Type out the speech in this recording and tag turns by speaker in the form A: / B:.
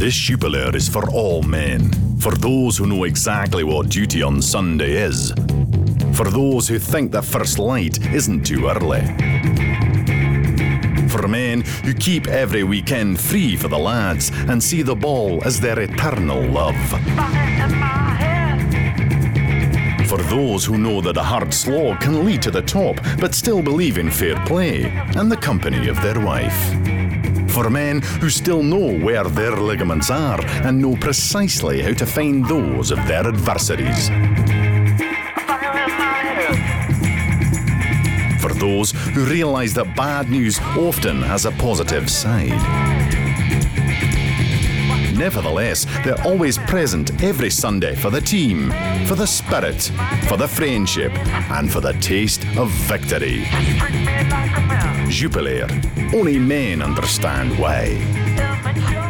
A: This Jupiler is for all men, for those who know exactly what duty on Sunday is, for those who think that first light isn't too early, for men who keep every weekend free for the lads and see the ball as their eternal love, for those who know that a hard slog can lead to the top but still believe in fair play and the company of their wife, for men who still know where their ligaments are and know precisely how to find those of their adversaries, for those who realise that bad news often has a positive side. Nevertheless, they're always present every Sunday for the team, for the spirit, for the friendship, and for the taste of victory. Jupiler, only men understand why.